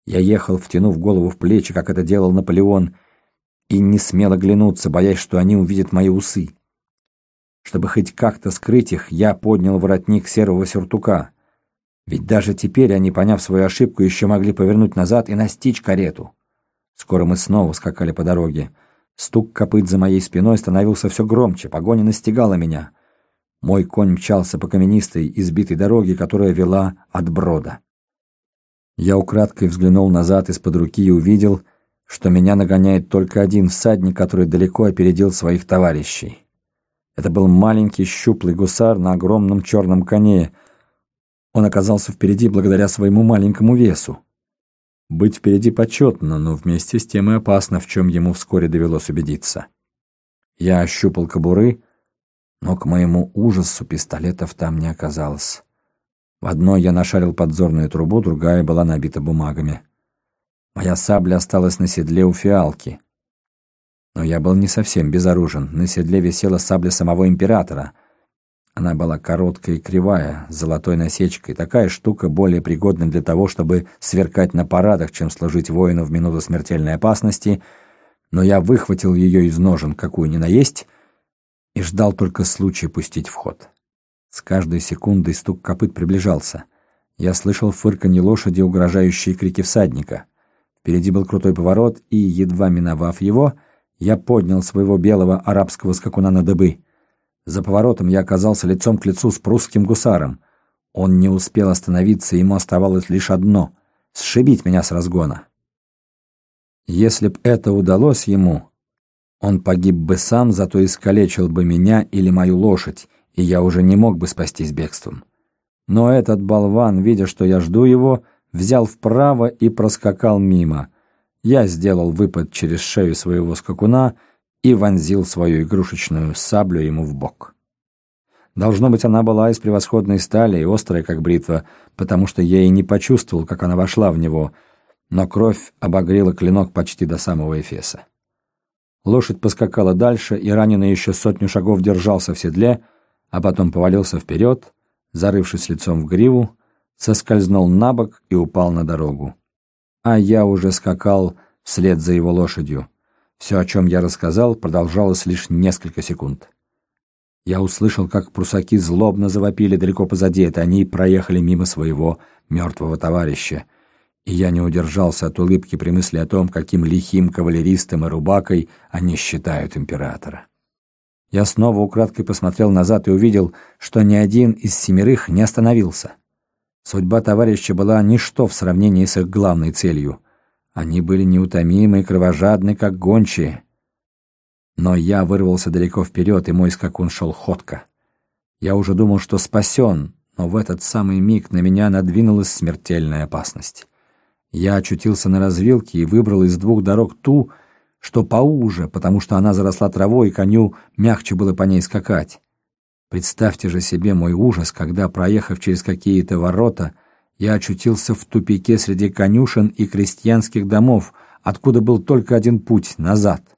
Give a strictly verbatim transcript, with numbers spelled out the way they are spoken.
Я ехал, втянув голову в плечи, как это делал Наполеон, и не смел оглянуться, боясь, что они увидят мои усы. Чтобы хоть как-то скрыть их, я поднял воротник серого сюртука. Ведь даже теперь они, поняв свою ошибку, еще могли повернуть назад и настичь карету. Скоро мы снова скакали по дороге. Стук копыт за моей спиной становился все громче, погоня настигала меня. Мой конь мчался по каменистой, избитой дороге, которая вела от Брода. Я украдкой взглянул назад из-под руки и увидел, что меня нагоняет только один всадник, который далеко опередил своих товарищей. Это был маленький щуплый гусар на огромном черном коне. Он оказался впереди благодаря своему маленькому весу. Быть впереди почетно, но вместе с тем и опасно, в чем ему вскоре довелось убедиться. Я ощупал кобуры, но к моему ужасу пистолетов там не оказалось. В одной я нашарил подзорную трубу, другая была набита бумагами. Моя сабля осталась на седле у фиалки. Но я был не совсем безоружен. На седле висела сабля самого императора. Она была короткая и кривая, с золотой насечкой. Такая штука более пригодна для того, чтобы сверкать на парадах, чем служить воину в минуту смертельной опасности. Но я выхватил ее из ножен, какую ни наесть, и ждал только случая пустить в ход. С каждой секундой стук копыт приближался. Я слышал фырканье лошади, угрожающие крики всадника. Впереди был крутой поворот, и, едва миновав его, я поднял своего белого арабского скакуна на дыбы. За поворотом я оказался лицом к лицу с прусским гусаром. Он не успел остановиться, ему оставалось лишь одно — сшибить меня с разгона. Если б это удалось ему, он погиб бы сам, зато искалечил бы меня или мою лошадь, и я уже не мог бы спастись бегством. Но этот болван, видя, что я жду его, взял вправо и проскакал мимо. Я сделал выпад через шею своего скакуна и вонзил свою игрушечную саблю ему в бок. Должно быть, она была из превосходной стали и острая, как бритва, потому что я и не почувствовал, как она вошла в него, но кровь обогрела клинок почти до самого эфеса. Лошадь поскакала дальше, и раненый еще сотню шагов держался в седле, а потом повалился вперед, зарывшись лицом в гриву, соскользнул на бок и упал на дорогу. А я уже скакал вслед за его лошадью. Все, о чем я рассказал, продолжалось лишь несколько секунд. Я услышал, как прусаки злобно завопили далеко позади, это они проехали мимо своего мертвого товарища, и я не удержался от улыбки при мысли о том, каким лихим кавалеристом и рубакой они считают императора. Я снова украдкой посмотрел назад и увидел, что ни один из семерых не остановился. Судьба товарища была ничто в сравнении с их главной целью. Они были неутомимы и кровожадны, как гончие. Но я вырвался далеко вперед, и мой скакун шел ходко. Я уже думал, что спасен, но в этот самый миг на меня надвинулась смертельная опасность. Я очутился на развилке и выбрал из двух дорог ту, что поуже, потому что она заросла травой, и коню мягче было по ней скакать. Представьте же себе мой ужас, когда, проехав через какие-то ворота, я очутился в тупике среди конюшен и крестьянских домов, откуда был только один путь — назад.